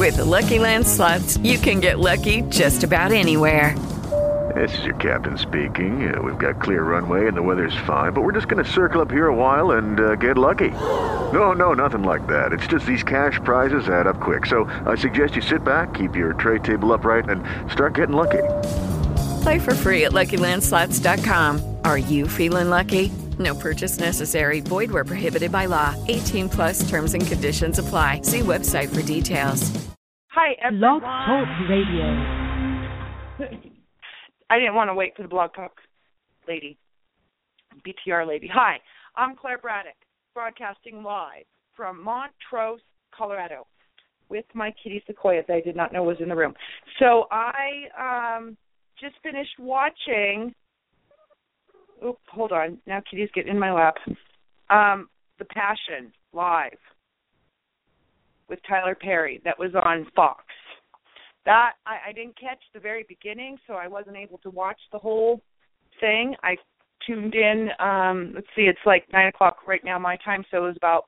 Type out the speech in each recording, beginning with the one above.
With the Lucky Land Slots, you can get lucky just about anywhere. This is your captain speaking. We've got clear runway and the weather's fine, but we're just going to circle up here a while and get lucky. No, nothing like that. It's just these cash prizes add up quick. So I suggest you sit back, keep your tray table upright, and start getting lucky. Play for free at LuckyLandSlots.com. Are you feeling lucky? No purchase necessary. Void where prohibited by law. 18 plus terms and conditions apply. See website for details. Hi, everyone. Blog Talk Radio. I didn't want to wait for the Blog Talk lady, BTR lady. Hi, I'm Claire Braddock, broadcasting live from Montrose, Colorado, with my kitty Sequoia that I did not know was in the room. So I just finished watching. Oops, hold on. Now Kitty's getting in my lap. The Passion live with Tyler Perry. That was on Fox. That I didn't catch the very beginning, so I wasn't able to watch the whole thing. I tuned in. Let's see, it's like 9 o'clock right now my time, so it was about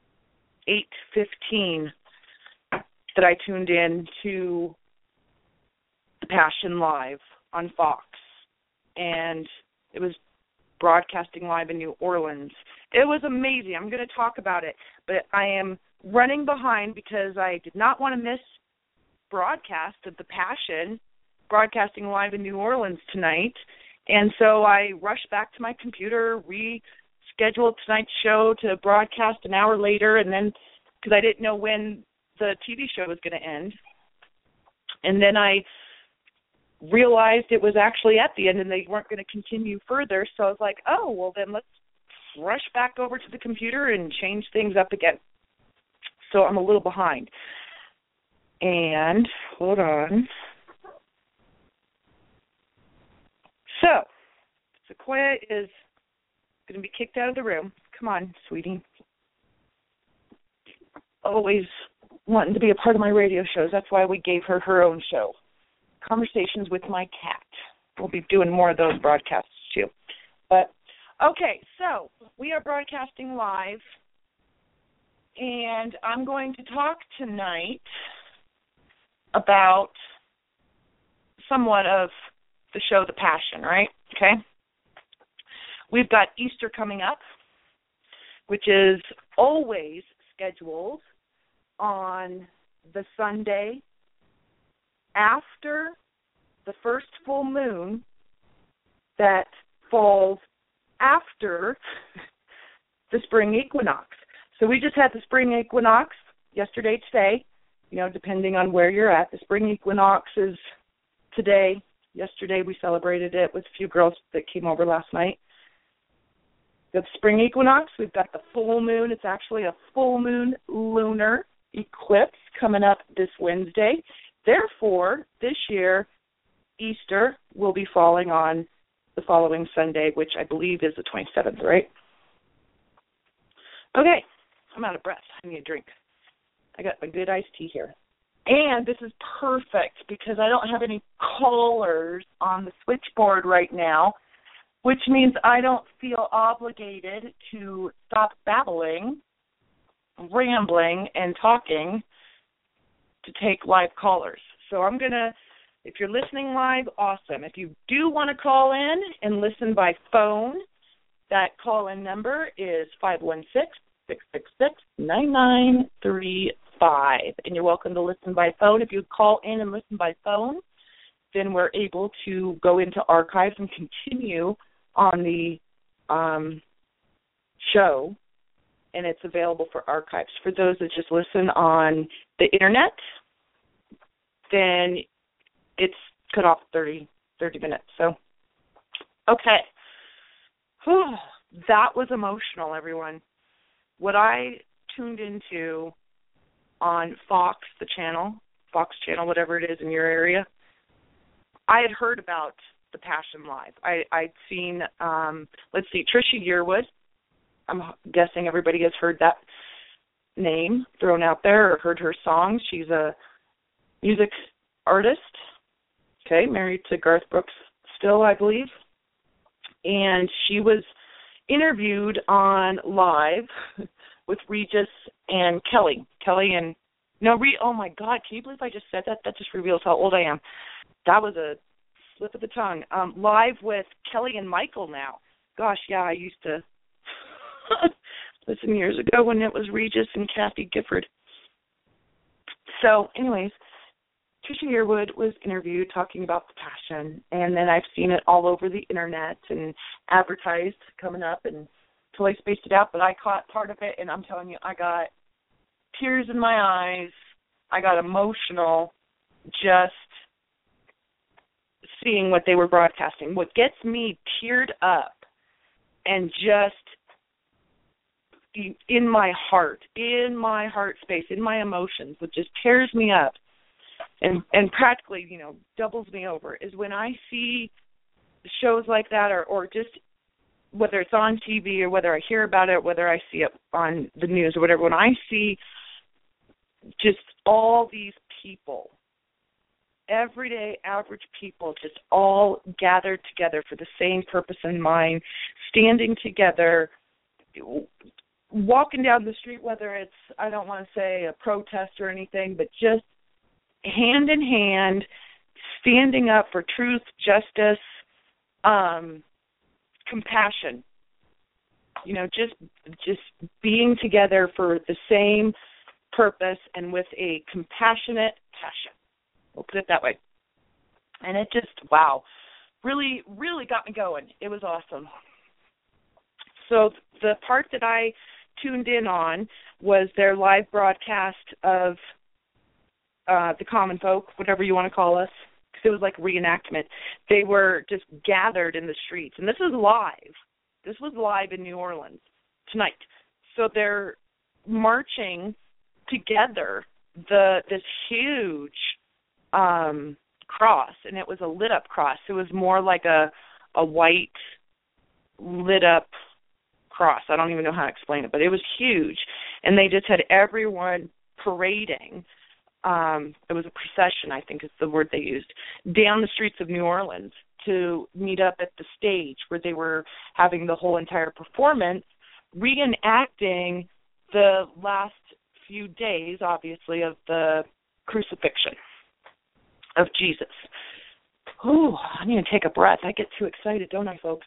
8:15 that I tuned in to The Passion live on Fox, and it was broadcasting live in New Orleans. It was amazing. I'm going to talk about it, but I am running behind because I did not want to miss broadcast of The Passion broadcasting live in New Orleans tonight, and so I rushed back to my computer, rescheduled tonight's show to broadcast an hour later, and then because I didn't know when the TV show was going to end, and then I realized it was actually at the end and they weren't going to continue further, so I was like, oh, well then let's rush back over to the computer and change things up again. So I'm a little behind. And, hold on. So, Sequoia is going to be kicked out of the room. Come on, sweetie. Always wanting to be a part of my radio shows. That's why we gave her her own show. Conversations with My Cat. We'll be doing more of those broadcasts, too. But, okay, so we are broadcasting live. And I'm going to talk tonight about somewhat of the show The Passion, right? Okay. We've got Easter coming up, which is always scheduled on the Sunday after the first full moon that falls after the spring equinox. So we just had the spring equinox yesterday, today. You know, depending on where you're at. The spring equinox is today. Yesterday we celebrated it with a few girls that came over last night. The spring equinox, we've got the full moon. It's actually a full moon lunar eclipse coming up this Wednesday. Therefore, this year, Easter will be falling on the following Sunday, which I believe is the 27th, right? Okay, I'm out of breath. I need a drink. I got my good iced tea here. And this is perfect because I don't have any callers on the switchboard right now, which means I don't feel obligated to stop babbling, rambling, and talking to take live callers. So I'm going to, if you're listening live, awesome. If you do want to call in and listen by phone, that call-in number is 516-666-9935. And you're welcome to listen by phone. If you call in and listen by phone, then we're able to go into archives and continue on the show, and it's available for archives. For those that just listen on the Internet, then it's cut off 30 minutes. So, okay. Whew, that was emotional, everyone. What I tuned into on Fox, the channel, Fox channel, whatever it is in your area, I had heard about The Passion live. I'd seen, Trisha Yearwood. I'm guessing everybody has heard that name thrown out there or heard her songs. She's a music artist, okay, married to Garth Brooks still, I believe. And she was interviewed on live with Regis and Kelly and No, oh my God, can you believe I just said that? That just reveals how old I am. That was a slip of the tongue. Live with Kelly and Michael now. Gosh, yeah, I used to listen years ago when it was Regis and Kathy Gifford. So, anyways, Trisha Yearwood was interviewed talking about the Passion, and then I've seen it all over the internet and advertised coming up, and until I spaced it out, but I caught part of it, and I'm telling you, I got tears in my eyes. I got emotional just seeing what they were broadcasting. What gets me teared up and just in my heart space, in my emotions, what just tears me up and practically, doubles me over is when I see shows like that or just whether it's on TV or whether I hear about it, whether I see it on the news or whatever, when I see just all these people, everyday average people, just all gathered together for the same purpose in mind, standing together, walking down the street, whether it's, I don't want to say a protest or anything, but just hand in hand, standing up for truth, justice, compassion, just being together for the same purpose and with a compassionate passion. We'll put it that way. And it just, wow, really, really got me going. It was awesome. So the part that I tuned in on was their live broadcast of the common folk, whatever you want to call us, because it was like reenactment. They were just gathered in the streets. And this is live. This was live in New Orleans tonight. So they're marching together this huge cross, and it was a lit-up cross. It was more like a white lit-up cross. I don't even know how to explain it, but it was huge. And they just had everyone parading. It was a procession, I think is the word they used, down the streets of New Orleans to meet up at the stage where they were having the whole entire performance, reenacting the last few days, obviously, of the crucifixion of Jesus. Ooh, I need to take a breath. I get too excited, don't I, folks?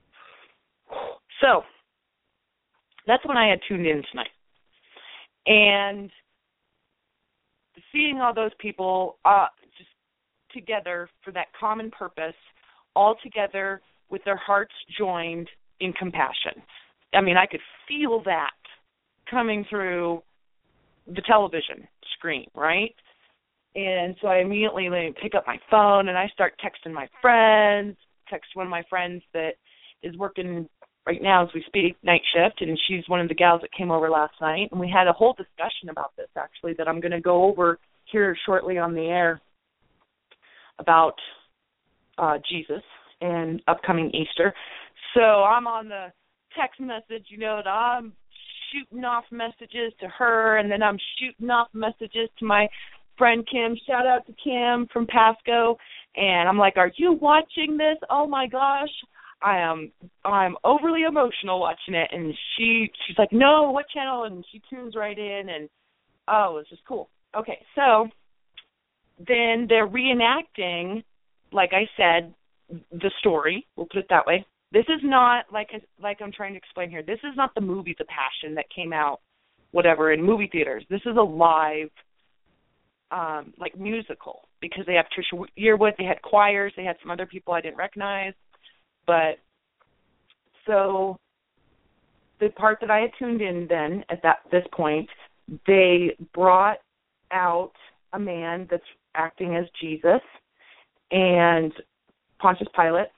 So, that's when I had tuned in tonight. And seeing all those people just together for that common purpose, all together with their hearts joined in compassion. I mean, I could feel that coming through the television screen, right? And so I immediately pick up my phone and I start texting my friends, text one of my friends that is working right now as we speak, night shift, and she's one of the gals that came over last night, and we had a whole discussion about this, actually, that I'm going to go over here shortly on the air about Jesus and upcoming Easter. So I'm on the text message, that I'm shooting off messages to her, and then I'm shooting off messages to my friend Kim. Shout out to Kim from Pasco. And I'm like, are you watching this? Oh, my gosh. I'm overly emotional watching it. And she's like, no, what channel? And she tunes right in. And, oh, it was just cool. Okay, so then they're reenacting, like I said, the story. We'll put it that way. This is not, like I'm trying to explain here, this is not the movie The Passion that came out, whatever, in movie theaters. This is a live, musical, because they have Trisha Yearwood, they had choirs, they had some other people I didn't recognize. But, so, the part that I had tuned in then, at this point, they brought out a man that's acting as Jesus, and Pontius Pilate,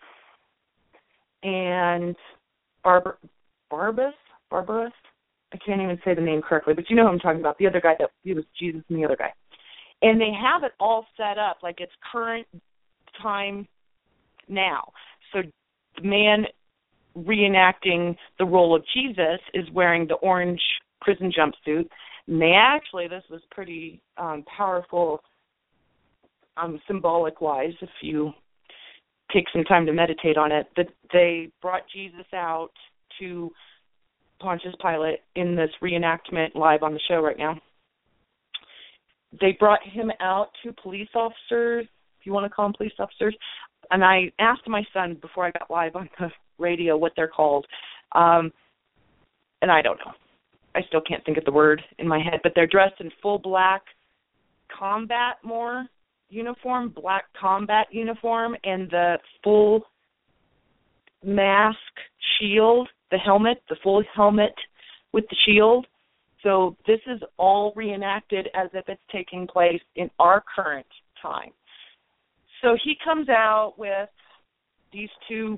and Barabbas? I can't even say the name correctly, but you know who I'm talking about, the other guy that he was Jesus and the other guy. And they have it all set up like it's current time now. So the man reenacting the role of Jesus is wearing the orange prison jumpsuit. And they actually, this was pretty powerful symbolic-wise, if you take some time to meditate on it, that they brought Jesus out to Pontius Pilate in this reenactment live on the show right now. they brought him out to police officers, if you want to call them police officers, and I asked my son before I got live on the radio what they're called, and I don't know. I still can't think of the word in my head, but they're dressed in full black combat uniform, black combat uniform, and the full mask, shield, the helmet, the full helmet with the shield. So this is all reenacted as if it's taking place in our current time. So he comes out with these two,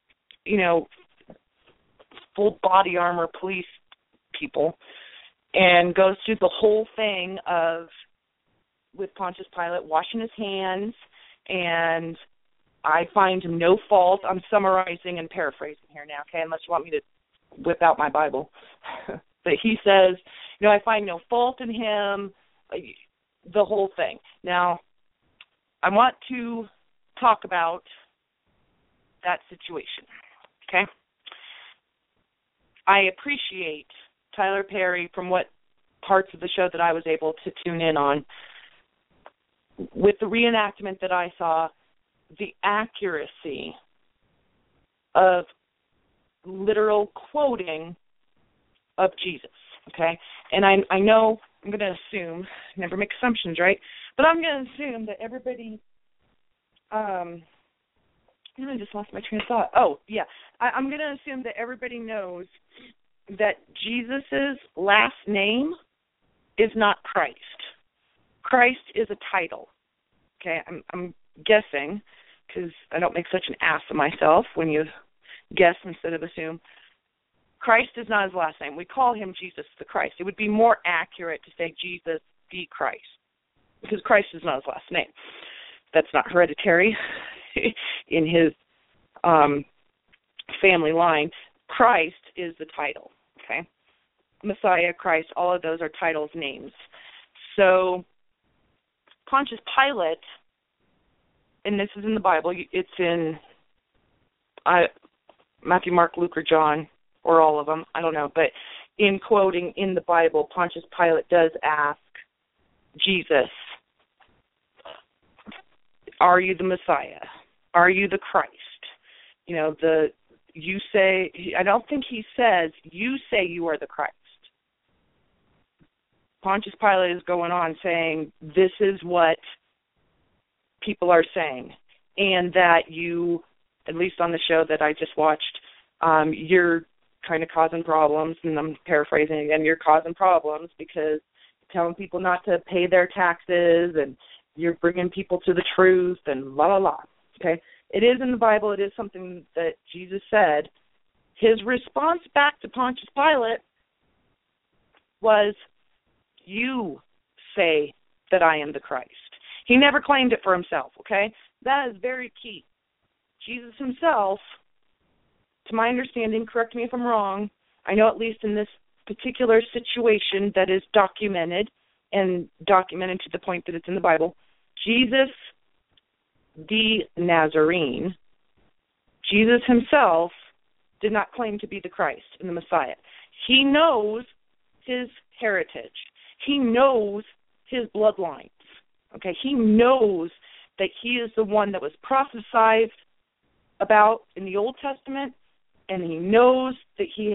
full body armor police people and goes through the whole thing with Pontius Pilate washing his hands, and I find no fault. I'm summarizing and paraphrasing here now, okay, unless you want me to whip out my Bible. But he says, I find no fault in him, the whole thing. Now, I want to talk about that situation, okay? I appreciate Tyler Perry from what parts of the show that I was able to tune in on. With the reenactment that I saw, the accuracy of literal quoting of Jesus, okay? And I know I'm going to assume, never make assumptions, right? But I'm going to assume that everybody, I just lost my train of thought. Oh, yeah. I'm going to assume that everybody knows that Jesus' last name is not Christ. Christ is a title, okay? I'm guessing, because I don't make such an ass of myself when you guess instead of assume. Christ is not his last name. We call him Jesus the Christ. It would be more accurate to say Jesus the Christ, because Christ is not his last name. That's not hereditary in his family line. Christ is the title, okay? Messiah, Christ, all of those are titles, names. So Pontius Pilate, and this is in the Bible, it's in Matthew, Mark, Luke, or John, or all of them, I don't know, but in quoting in the Bible, Pontius Pilate does ask Jesus, are you the Messiah? Are you the Christ? You say, I don't think he says, you say you are the Christ. Pontius Pilate is going on saying, this is what people are saying, and that you, at least on the show that I just watched, you're kind of causing problems, and I'm paraphrasing again, you're causing problems because you're telling people not to pay their taxes, and you're bringing people to the truth, and la, la, la, okay? It is in the Bible. It is something that Jesus said. His response back to Pontius Pilate was, you say that I am the Christ. He never claimed it for himself, okay? That is very key. Jesus himself, to my understanding, correct me if I'm wrong, I know at least in this particular situation that is documented, and documented to the point that it's in the Bible, Jesus the Nazarene, Jesus himself did not claim to be the Christ and the Messiah. He knows his heritage. He knows his bloodlines. Okay, he knows that he is the one that was prophesied about in the Old Testament, and he knows that he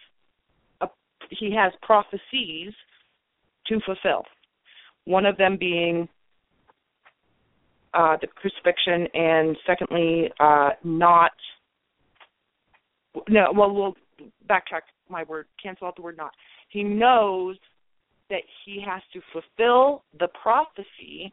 has prophecies to fulfill. One of them being the crucifixion, and secondly, we'll backtrack my word, cancel out the word not. He knows that he has to fulfill the prophecy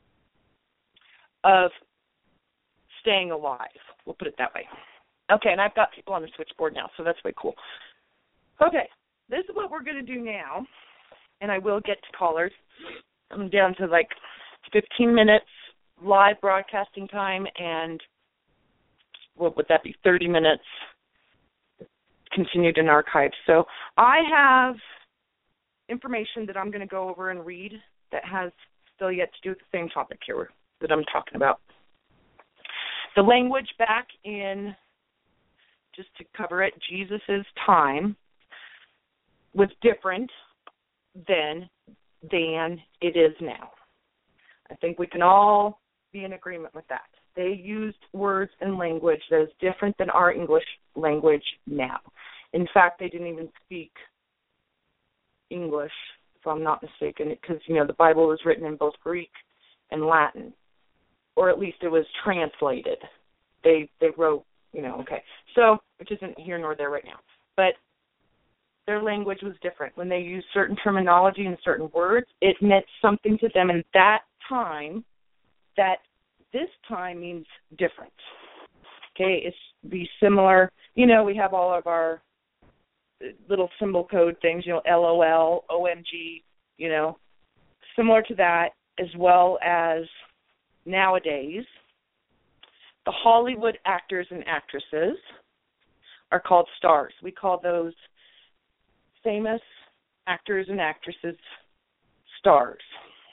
of staying alive. We'll put it that way. Okay, and I've got people on the switchboard now, so that's way cool. Okay, this is what we're going to do now, and I will get to callers. I'm down to 15 minutes live broadcasting time, and what would that be, 30 minutes continued in archives. So I have information that I'm going to go over and read that has still yet to do with the same topic here that I'm talking about. The language back in, just to cover it, Jesus' time was different than than it is now. I think we can all be in agreement with that. They used words and language that is different than our English language now. In fact, they didn't even speak English, if I'm not mistaken, because, the Bible was written in both Greek and Latin, or at least it was translated. They wrote, okay. So, which isn't here nor there right now. But their language was different. When they used certain terminology and certain words, it meant something to them in that time that this time means different. Okay, it's be similar. We have all of our little symbol code things, LOL, OMG, similar to that, as well as nowadays, the Hollywood actors and actresses are called stars. We call those famous actors and actresses stars.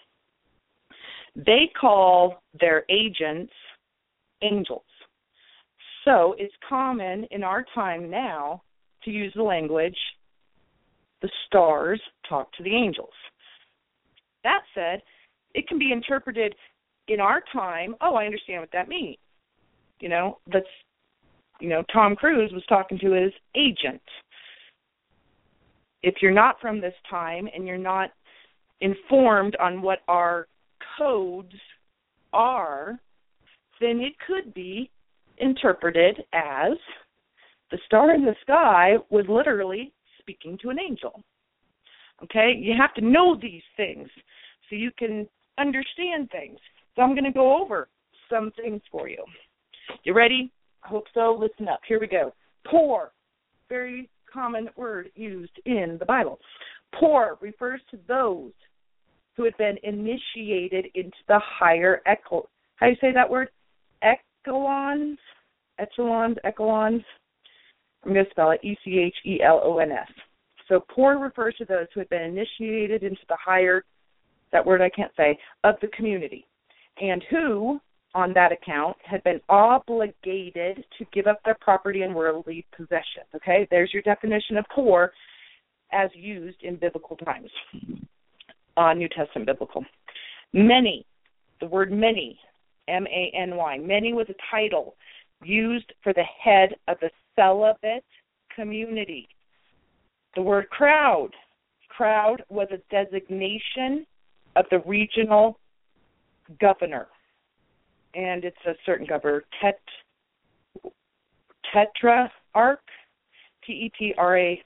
They call their agents angels. So it's common in our time now to use the language, the stars talk to the angels. That said, it can be interpreted in our time, I understand what that means. Tom Cruise was talking to his agent. If you're not from this time and you're not informed on what our codes are, then it could be interpreted as the star in the sky was literally speaking to an angel. Okay? You have to know these things so you can understand things. So I'm going to go over some things for you. You ready? I hope so. Listen up. Here we go. Poor, very common word used in the Bible. Poor refers to those who had been initiated into the higher how do you say that word? Echelons. I'm going to spell it Echelons. So poor refers to those who had been initiated into the higher, that word I can't say, of the community, and who, on that account, had been obligated to give up their property and worldly possessions. Okay, there's your definition of poor as used in biblical times, New Testament biblical. Many, the word many, M-A-N-Y, many was a title used for the head of the celibate community. The word crowd was a designation of the regional governor. And it's a certain governor, tetrarch, Tetrarch.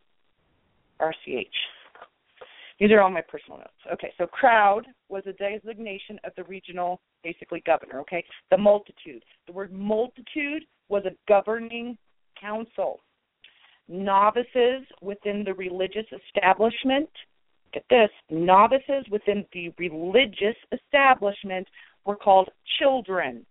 These are all my personal notes. Okay, so crowd was a designation of the regional, basically, governor, okay? The multitude. The word multitude was a governing council. Novices within the religious establishment, get this, novices within the religious establishment were called children.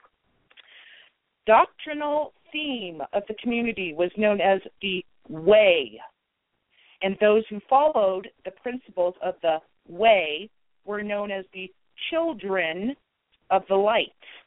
Doctrinal theme of the community was known as the way, and those who followed the principles of the way were known as the children of the light.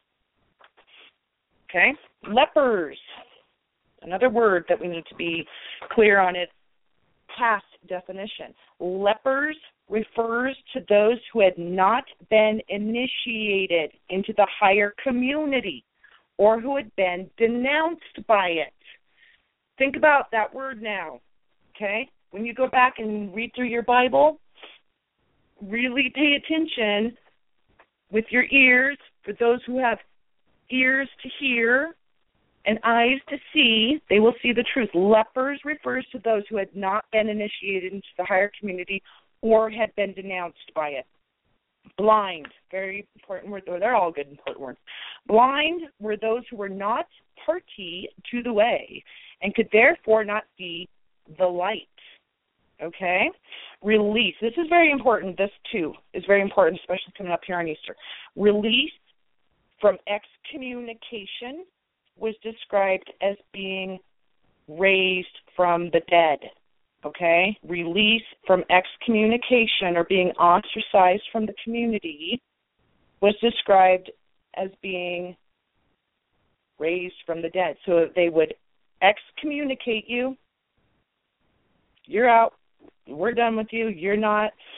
Okay? Lepers, another word that we need to be clear on its past definition. Lepers refers to those who had not been initiated into the higher community or who had been denounced by it. Think about that word now, okay? When you go back and read through your Bible, really pay attention with your ears. For those who have ears to hear and eyes to see, they will see the truth. Lepers refers to those who had not been initiated into the higher community or had been denounced by it. Blind, very important word. They're all good important words. Blind were those who were not party to the way and could therefore not see the light. Okay? Release. This is very important. This, too, is very important, especially coming up here on Easter. Release from excommunication was described as being raised from the dead. Okay? Release from excommunication or being ostracized from the community was described as being raised from the dead. So they would excommunicate you. You're out. We're done with you. You're not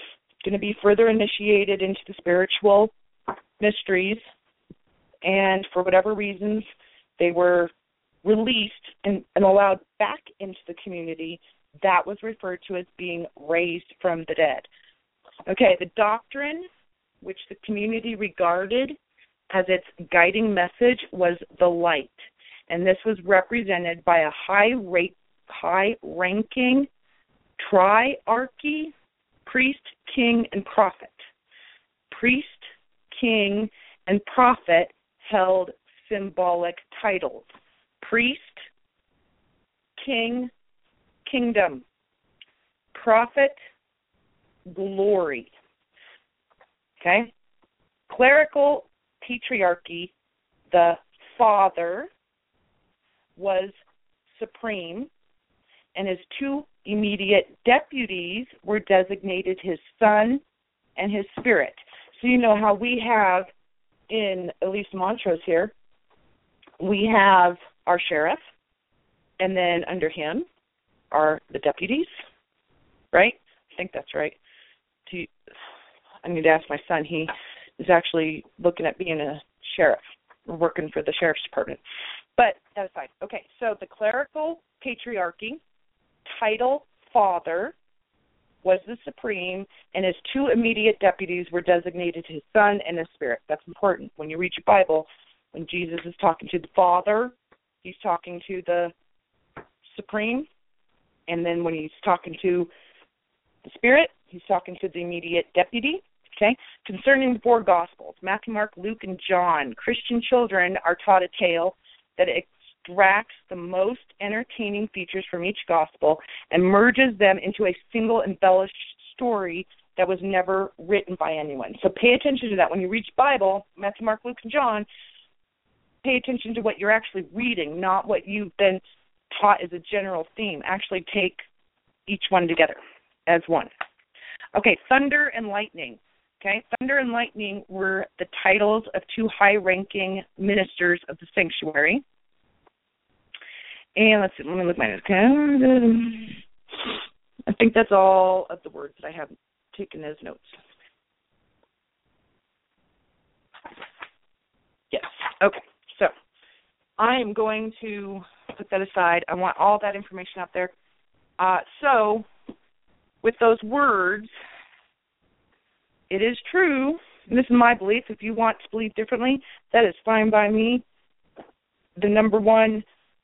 going to be further initiated into the spiritual mysteries, and for whatever reasons, they were released and allowed back into the community. That was referred to as being raised from the dead. Okay, the doctrine which the community regarded as its guiding message was the light, and this was represented by a high-ranking triarchy, priest, king, and prophet. Priest, king, and prophet held symbolic titles. Priest, king, kingdom. Prophet, glory. Okay? Clerical patriarchy, the father was supreme, and his two immediate deputies were designated his son and his spirit. So you know how we have, in at least Montrose here, we have our sheriff, and then under him are the deputies, right? I think that's right. I need to ask my son. He is actually looking at being a sheriff, working for the sheriff's department. But that aside, okay, so the clerical patriarchy, title father, was the supreme, and his two immediate deputies were designated his son and his spirit. That's important. When you read your Bible, when Jesus is talking to the Father, he's talking to the supreme, and then when he's talking to the Spirit, he's talking to the immediate deputy. Okay? Concerning the four Gospels, Matthew, Mark, Luke, and John, Christian children are taught a tale that extracts the most entertaining features from each Gospel and merges them into a single embellished story that was never written by anyone. So pay attention to that. When you read your Bible, Matthew, Mark, Luke, and John, pay attention to what you're actually reading, not what you've been taught as a general theme. Actually take each one together as one. Okay, thunder and lightning. Okay, thunder and lightning were the titles of two high-ranking ministers of the sanctuary. And let's see, let me look at my notes. Okay. I think that's all of the words that I have taken as notes. Yes, okay. So I am going to put that aside. I want all that information out there. So with those words, it is true, and this is my belief. If you want to believe differently, that is fine by me. The number one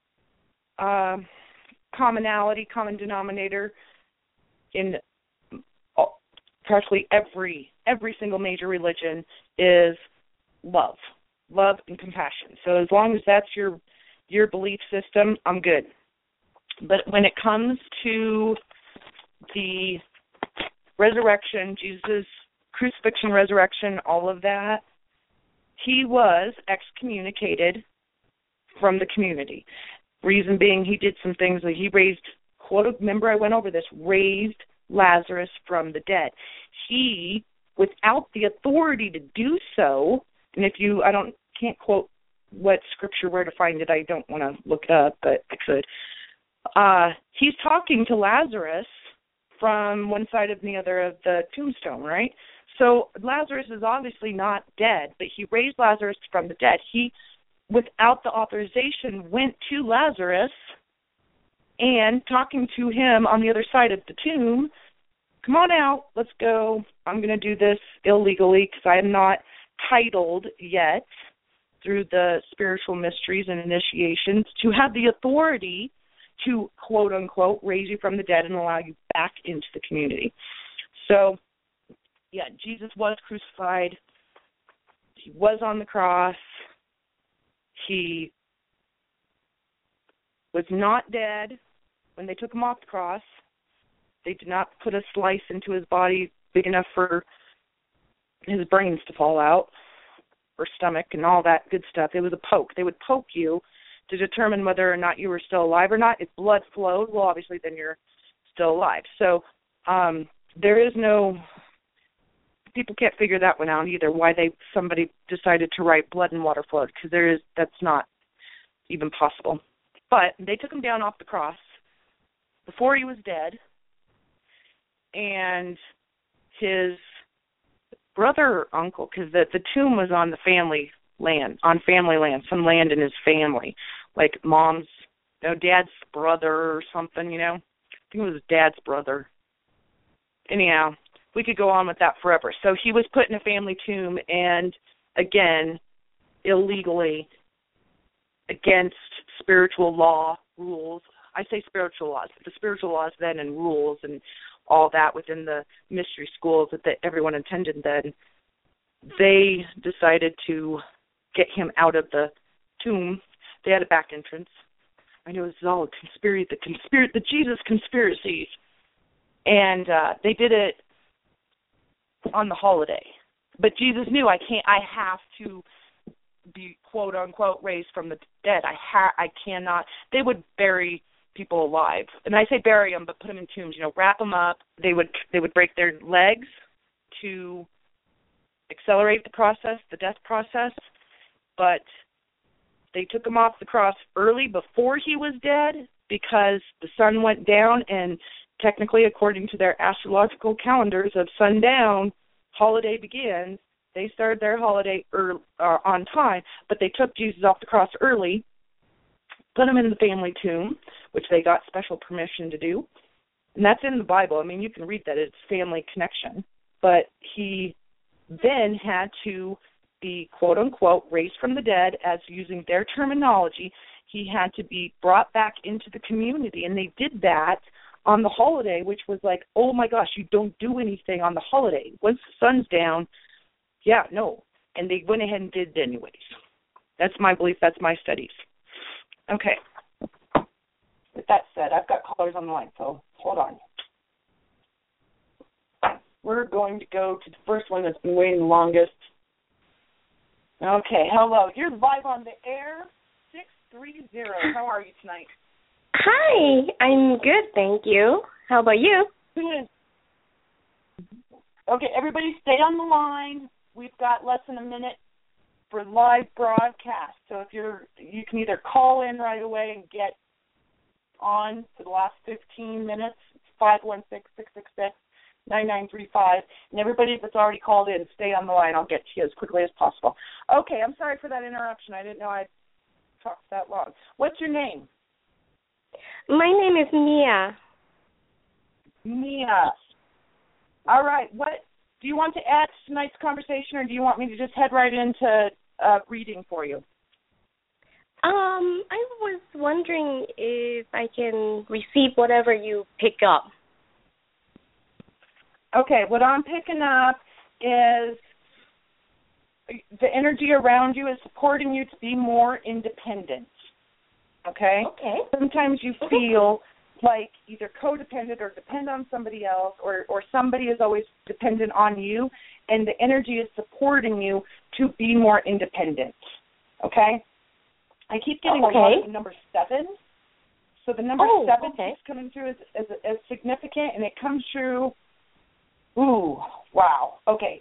commonality, common denominator in practically every single major religion is love and compassion. So as long as that's your belief system, I'm good. But when it comes to the resurrection, Jesus' crucifixion, resurrection, all of that, he was excommunicated from the community. Reason being, he did some things like he raised, remember I went over this, raised Lazarus from the dead. He, without the authority to do so, and if you, can't quote what scripture, where to find it, I don't want to look it up, but I could. He's talking to Lazarus from one side of the other of the tombstone, right? So Lazarus is obviously not dead, but he raised Lazarus from the dead. He, without the authorization, went to Lazarus and talking to him on the other side of the tomb, come on out, let's go. I'm going to do this illegally because I am not titled yet through the spiritual mysteries and initiations to have the authority to, quote unquote, raise you from the dead and allow you back into the community. So, yeah, Jesus was crucified. He was on the cross. He was not dead when they took him off the cross. They did not put a slice into his body big enough for his brains to fall out, or stomach and all that good stuff. It was a poke. They would poke you to determine whether or not you were still alive or not. If blood flowed, well, obviously then you're still alive. So there is no, people can't figure that one out either, why somebody decided to write blood and water flowed, because that's not even possible. But they took him down off the cross before he was dead, and his brother or uncle, because the tomb was on the family land, some land in his family, like mom's, dad's brother or something, I think it was dad's brother. Anyhow, we could go on with that forever. So he was put in a family tomb, and again, illegally, against spiritual law rules. I say spiritual laws, but the spiritual laws then and rules and all that within the mystery schools that everyone attended then, they decided to get him out of the tomb. They had a back entrance. I know this is all a the Jesus conspiracies. And they did it on the holiday. But Jesus knew I have to be quote unquote raised from the dead. I cannot. They would bury people alive, and I say bury them, but put them in tombs. Wrap them up. They would break their legs to accelerate the death process. But they took him off the cross early before he was dead because the sun went down, and technically, according to their astrological calendars of sundown, holiday begins. They started their holiday on time, but they took Jesus off the cross early, put him in the family tomb, which they got special permission to do. And that's in the Bible. I mean, you can read that. It's family connection. But he then had to be, quote, unquote, raised from the dead, as using their terminology. He had to be brought back into the community. And they did that on the holiday, which was like, oh, my gosh, you don't do anything on the holiday. Once the sun's down, and they went ahead and did it anyways. That's my belief. That's my studies. Okay. With that said, I've got callers on the line, so hold on. We're going to go to the first one that's been waiting the longest. Okay, hello. You're live on the air, 630. How are you tonight? Hi, I'm good, thank you. How about you? Good. Okay, everybody stay on the line. We've got less than a minute for live broadcast. So if you can either call in right away and get on for the last 15 minutes, 516-666-9935. And everybody that's already called in, stay on the line. I'll get to you as quickly as possible. Okay, I'm sorry for that interruption. I didn't know I'd talked that long. What's your name? My name is Mia. Mia. All right. What do you want to add to tonight's conversation, or do you want me to just head right into reading for you? I was wondering if I can receive whatever you pick up. Okay, what I'm picking up is the energy around you is supporting you to be more independent. Okay? Okay. Sometimes you feel like either codependent or depend on somebody else, or somebody is always dependent on you, and the energy is supporting you to be more independent. Okay? I keep getting a lot of number 7. So the number 7 is coming through as significant, and it comes through. Ooh, wow. Okay.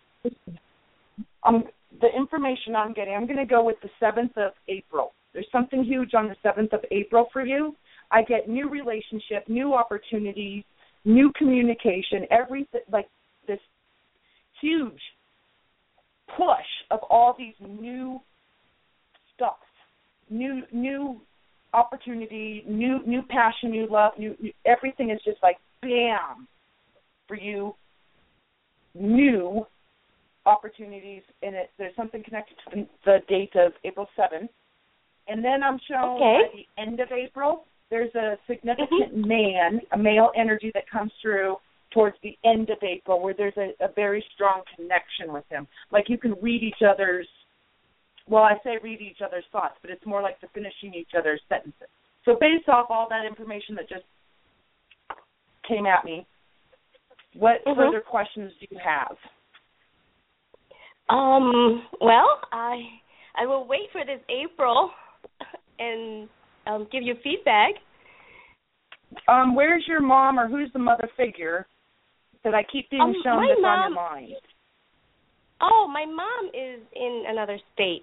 The information I'm getting, I'm going to go with the 7th of April. There's something huge on the 7th of April for you. I get new relationship, new opportunities, new communication, everything, like this huge push of all these new stuff, new opportunity, new passion, new love, new everything is just like bam for you, new opportunities, and there's something connected to the date of April 7th. And then I'm shown at the end of April, there's a significant man, a male energy that comes through towards the end of April where there's a very strong connection with him. Like you can read each other's, well, I say read each other's thoughts, but it's more like the finishing each other's sentences. So based off all that information that just came at me, what further questions do you have? Well, I will wait for this April and give you feedback. Where's your mom, or who's the mother figure that I keep being shown that's on your mind? Oh, my mom is in another state.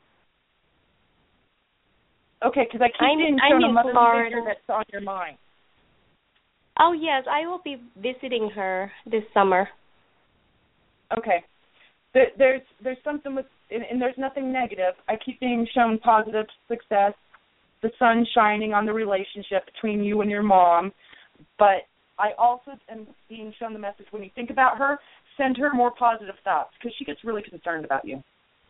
Okay, because I keep being shown a mother figure that's on your mind. Oh, yes, I will be visiting her this summer. Okay. there's something with, and there's nothing negative. I keep being shown positive success, the sun shining on the relationship between you and your mom, but I also am being shown the message when you think about her, send her more positive thoughts because she gets really concerned about you.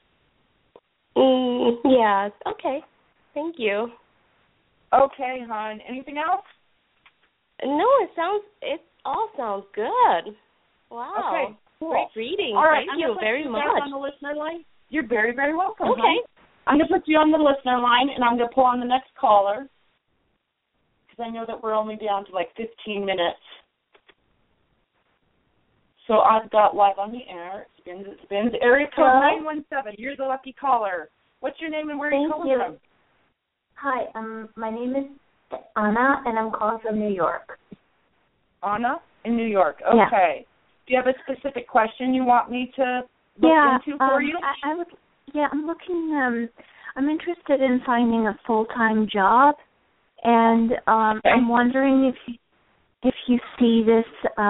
Yes. Okay. Thank you. Okay, hon. Anything else? No, it all sounds good. Wow. Okay. Cool. Great reading. All right, Thank you very much. On the listener line. You're very, very welcome. Okay. Hon. I'm going to put you on the listener line, and I'm going to pull on the next caller because I know that we're only down to like 15 minutes. So I've got live on the air. It spins. Area code 917. You're the lucky caller. What's your name and where are you calling from? Hi, my name is Anna, and I'm calling from New York. Anna in New York. Okay. Yeah. Do you have a specific question you want me to look into for you? I'm looking. I'm interested in finding a full-time job, and okay. I'm wondering if you see this,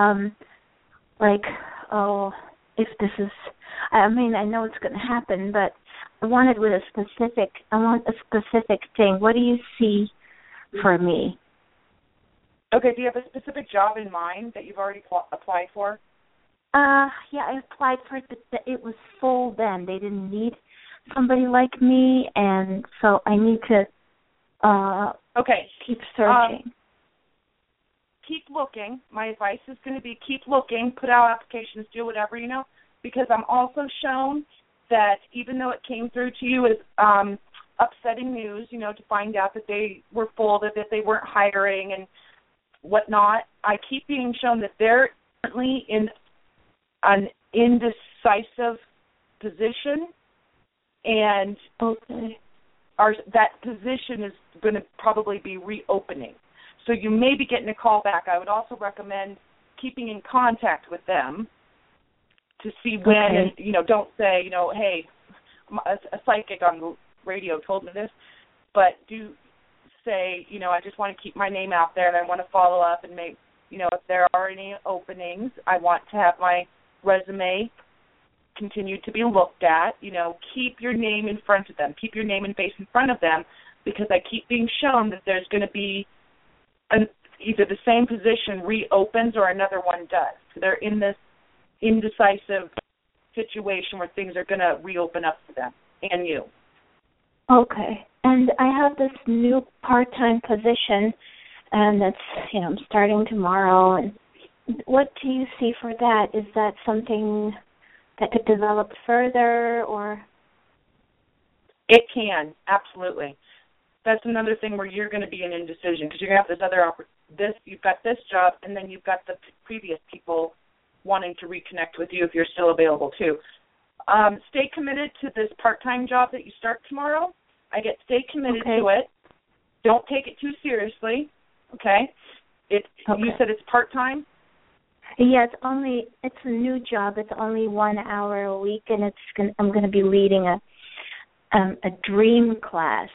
if this is. I mean, I know it's going to happen, but I want a specific thing. What do you see for me? Okay. Do you have a specific job in mind that you've already applied for? Yeah, I applied for it, but it was full then. They didn't need somebody like me, and so I need to keep searching. Keep looking. My advice is going to be keep looking, put out applications, do whatever, because I'm also shown that even though it came through to you as upsetting news, to find out that they were full, that they weren't hiring and whatnot, I keep being shown that they're currently in an indecisive position, and that position is going to probably be reopening. So you may be getting a call back. I would also recommend keeping in contact with them to see when, and, don't say, hey, a psychic on the radio told me this, but do say, I just want to keep my name out there and I want to follow up and make, if there are any openings, I want to have my resume continue to be looked at. Keep your name in front of them. Keep your name and face in front of them, because I keep being shown that there's going to be either the same position reopens or another one does. So they're in this indecisive situation where things are going to reopen up for them and you. Okay. And I have this new part-time position, and that's, I'm starting tomorrow. And what do you see for that? Is that something that could develop further, or? It can, absolutely. That's another thing where you're going to be in indecision, because you're going to have you've got this job, and then you've got the previous people wanting to reconnect with you if you're still available too. Stay committed to this part-time job that you start tomorrow. Stay committed to it. Don't take it too seriously. Okay. You said it's part-time? Yeah, it's a new job. It's only 1 hour a week, and I'm going to be leading a dream class.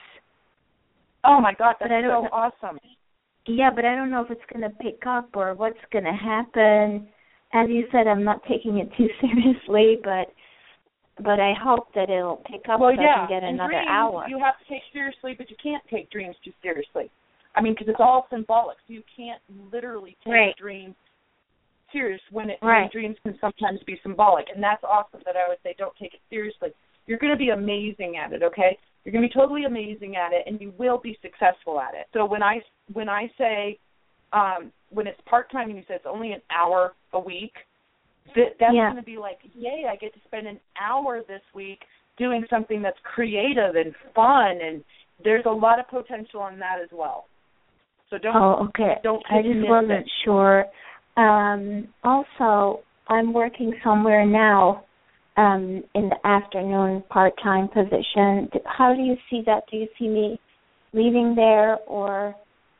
Oh my God, that's so awesome. Yeah, but I don't know if it's going to pick up or what's going to happen. As you said, I'm not taking it too seriously, but I hope that it'll pick up so I can get another hour. You have to take seriously, but you can't take dreams too seriously. I mean, because it's all symbolic, so you can't literally take dreams serious when dreams can sometimes be symbolic, and that's awesome that I would say don't take it seriously. You're going to be amazing at it, okay? You're going to be totally amazing at it, and you will be successful at it. So when I say when it's part-time and you say it's only an hour a week, that's going to be like, yay, I get to spend an hour this week doing something that's creative and fun, and there's a lot of potential in that as well. So don't I just wasn't sure. Also, I'm working somewhere now in the afternoon part-time position. How do you see that? Do you see me leaving there, or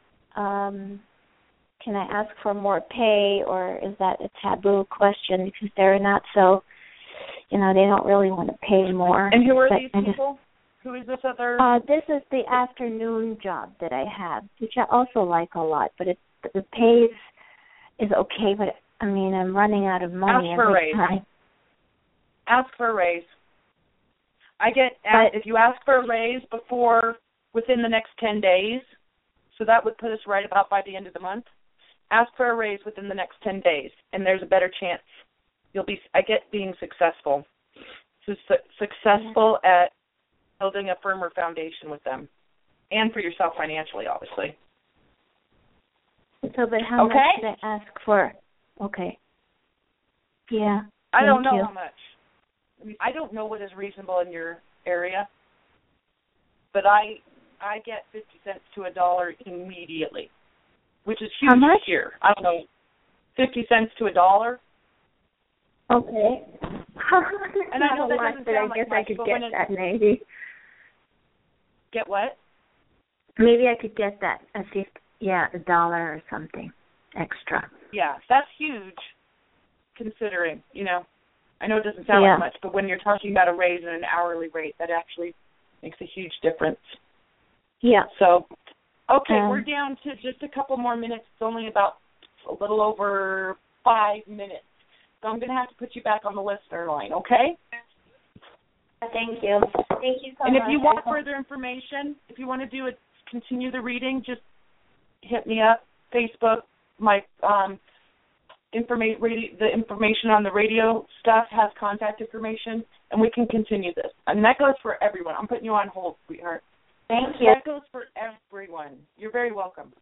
can I ask for more pay, or is that a taboo question because they're not so, they don't really want to pay more. And who are these people? Who is this other? This is the afternoon job that I have, which I also like a lot, but the pay is okay, but I mean, I'm running out of money every time. Ask for a raise. If you ask for a raise within the next 10 days, so that would put us right about by the end of the month. Ask for a raise within the next 10 days, and there's a better chance being successful. So successful at building a firmer foundation with them, and for yourself financially, obviously. So, but how much should I ask for? Okay. Yeah. I don't know how much. I mean, I don't know what is reasonable in your area, but I get 50 cents to $1 immediately, which is huge here. I don't know, 50 cents to $1. Okay. And I know that doesn't sound I guess like I could much, get that maybe. Get what? Maybe I could get that $1 or something extra. Yeah, that's huge, considering, I know it doesn't sound like much, but when you're talking about a raise and an hourly rate, that actually makes a huge difference. Yeah. So, okay, we're down to just a couple more minutes. It's only about a little over 5 minutes. So I'm going to have to put you back on the listener line, okay? Thank you. Thank you so much. And if you want further information, if you want to continue the reading, just hit me up, Facebook. My the information on the radio stuff has contact information, and we can continue this. And that goes for everyone. I'm putting you on hold, sweetheart. Thank you. That goes for everyone. You're very welcome.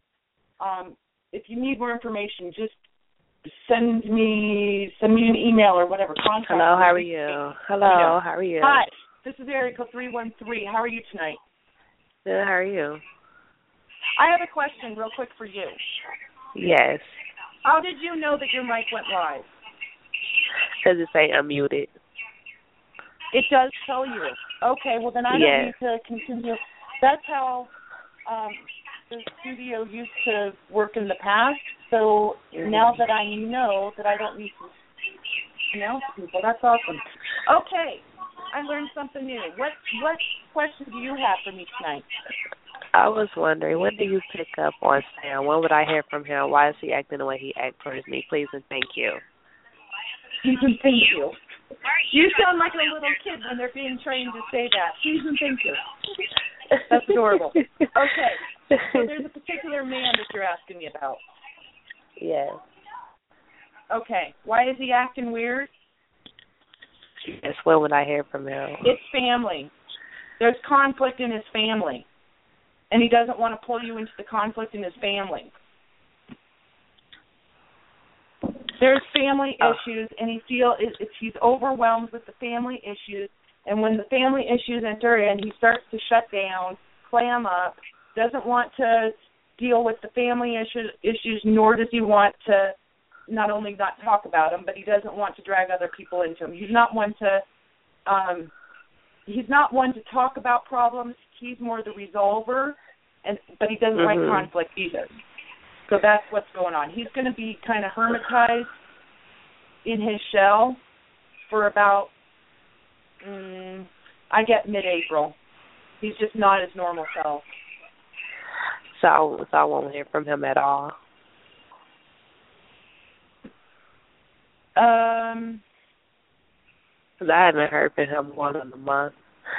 If you need more information, just send me an email or whatever. Contact Hello, me. how are you? Hello, how are you? Hi, this is area code 313. How are you tonight? Good, how are you? I have a question real quick for you. Yes. How did you know that your mic went live? Because it say unmuted. It does tell you. Okay, well then I don't need to continue. That's how the studio used to work in the past. So now that I know that I don't need to announce people, that's awesome. Okay, I learned something new. What question do you have for me tonight? I was wondering, when do you pick up on Sam? When would I hear from him? Why is he acting the way he acts towards me? Please and thank you. Please and thank you. You sound like a little kid when they're being trained to say that. Please and thank you. That's adorable. Okay, so there's a particular man that you're asking me about. Yes. Okay, why is he acting weird? Yes, when would I hear from him? It's family. There's conflict in his family. And he doesn't want to pull you into the conflict in his family. There's family issues, and he's overwhelmed with the family issues. And when the family issues enter in, he starts to shut down, clam up, doesn't want to deal with the family issues, nor does he want to not only not talk about them, but he doesn't want to drag other people into them. He's not one to talk about problems. He's more the resolver, but he doesn't like conflict either. So that's what's going on. He's going to be kind of hermitized in his shell for about, I get mid-April. He's just not his normal self. So I won't hear from him at all? Because I haven't heard from him more than a month.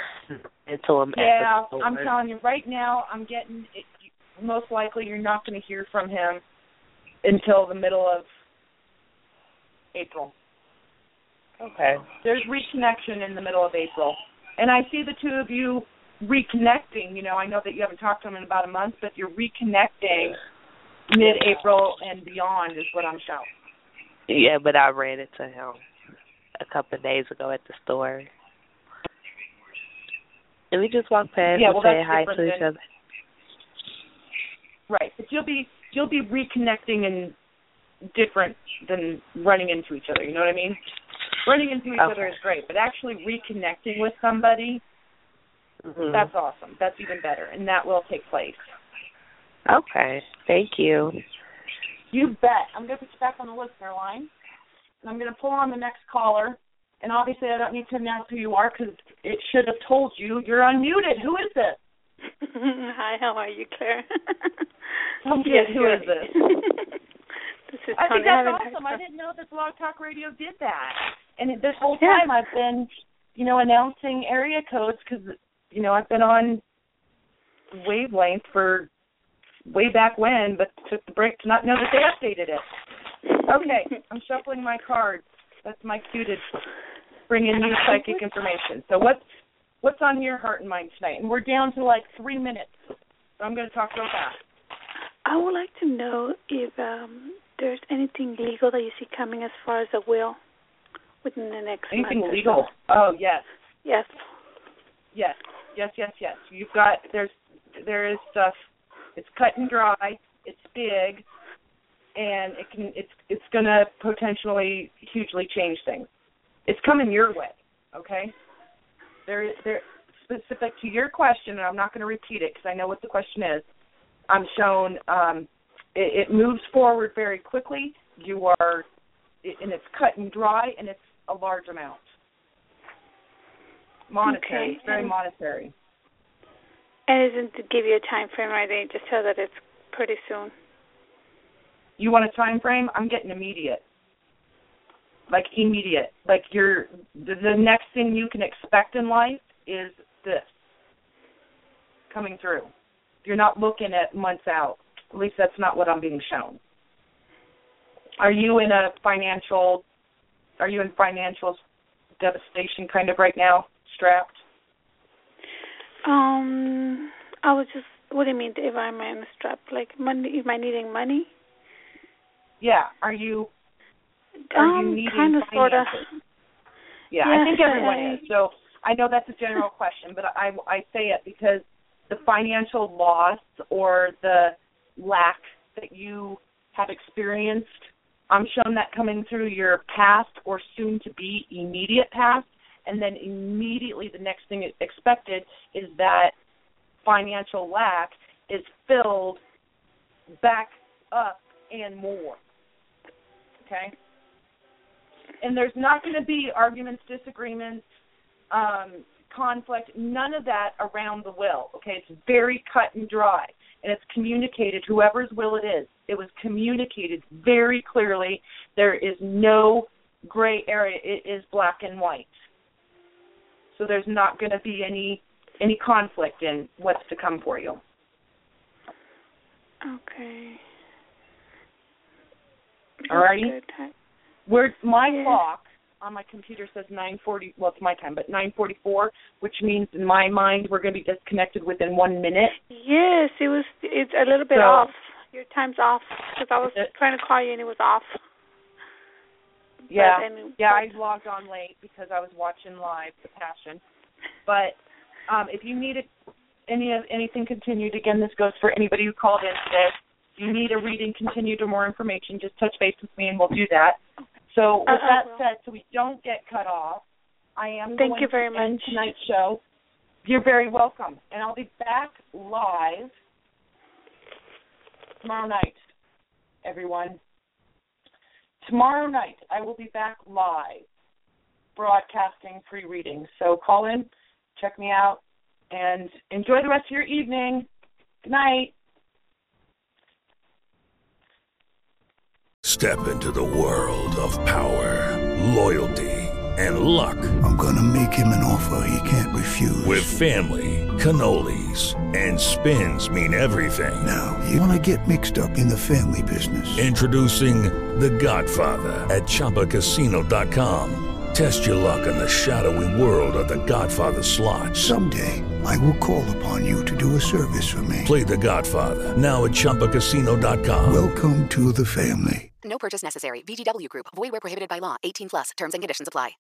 I'm telling you, right now, I'm getting, most likely you're not going to hear from him until the middle of April. Okay. There's reconnection in the middle of April. And I see the two of you reconnecting. I know that you haven't talked to him in about a month, but you're reconnecting mid-April and beyond is what I'm shouting. Yeah, but I ran into him a couple of days ago at the store. And we just walked past and say hi to each other. Right, but you'll be reconnecting and different than running into each other. You know what I mean? Running into each other is great, but actually reconnecting with somebody, that's awesome. That's even better, and that will take place. Okay, thank you. You bet. I'm going to put you back on the listener line, and I'm going to pull on the next caller. And obviously, I don't need to announce who you are because it should have told you. You're unmuted. Who is this? Hi, how are you, Claire? Who is this? This is I think Tony. that's awesome. I didn't know that Blog Talk Radio did that. And this whole time I've been, announcing area codes because, I've been on Wavelength for way back when, but took the break to not know that they updated it. Okay, I'm shuffling my cards. That's my cue to bring in new psychic information. So what's on your heart and mind tonight? And we're down to 3 minutes, so I'm going to talk real fast. I would like to know if there's anything legal that you see coming as far as a will within the next month. Anything legal? Oh, yes. Yes. Yes. You've got there is stuff. It's cut and dry. It's big, and it's going to potentially hugely change things. It's coming your way. Okay. There specific to your question, and I'm not going to repeat it because I know what the question is. I'm shown it moves forward very quickly. And it's cut and dry, and it's a large amount. Monetary. Okay. It's very monetary. And isn't to give you a time frame, right? They just tell that it's pretty soon. You want a time frame? I'm getting immediate. Immediate. The next thing you can expect in life is this coming through. You're not looking at months out. At least that's not what I'm being shown. Are you in financial devastation kind of right now, strapped? I was just, what do you mean if I'm in a strap? Money, am I needing money? Yeah. Are you needing kind of, sort of. Yeah, I think everyone is. So I know that's a general question, but I say it because the financial loss or the lack that you have experienced, I'm shown that coming through your past or soon-to-be immediate past, and then immediately the next thing expected is that financial lack is filled back up and more. Okay? And there's not going to be arguments, disagreements, conflict, none of that around the will. Okay? It's very cut and dry, and it's communicated, whoever's will it is. It was communicated very clearly. There is no gray area. It is black and white. So there's not going to be any conflict in what's to come for you. Okay. All righty? My clock on my computer says 9:40. Well, it's my time, but 9:44, which means in my mind we're going to be disconnected within 1 minute. Yes, it's a little bit off. Your time's off because I was trying to call you and it was off. Yeah, I logged on late because I was watching live The Passion. But if you need anything continued, again, this goes for anybody who called in today. If you need a reading continued or more information, just touch base with me and we'll do that. So with that said, so we don't get cut off, I am going to end tonight's show. You're very welcome. And I'll be back live tomorrow night, everyone. Tomorrow night, I will be back live, broadcasting free readings. So call in, check me out, and enjoy the rest of your evening. Good night. Step into the world of power, loyalty, and luck. I'm going to make him an offer he can't refuse. With family, cannolis, and spins mean everything. Now, you want to get mixed up in the family business. Introducing The Godfather at ChumbaCasino.com. Test your luck in the shadowy world of The Godfather slot. Someday, I will call upon you to do a service for me. Play The Godfather, now at ChumbaCasino.com. Welcome to the family. No purchase necessary. VGW Group. Void where prohibited by law. 18+. Terms and conditions apply.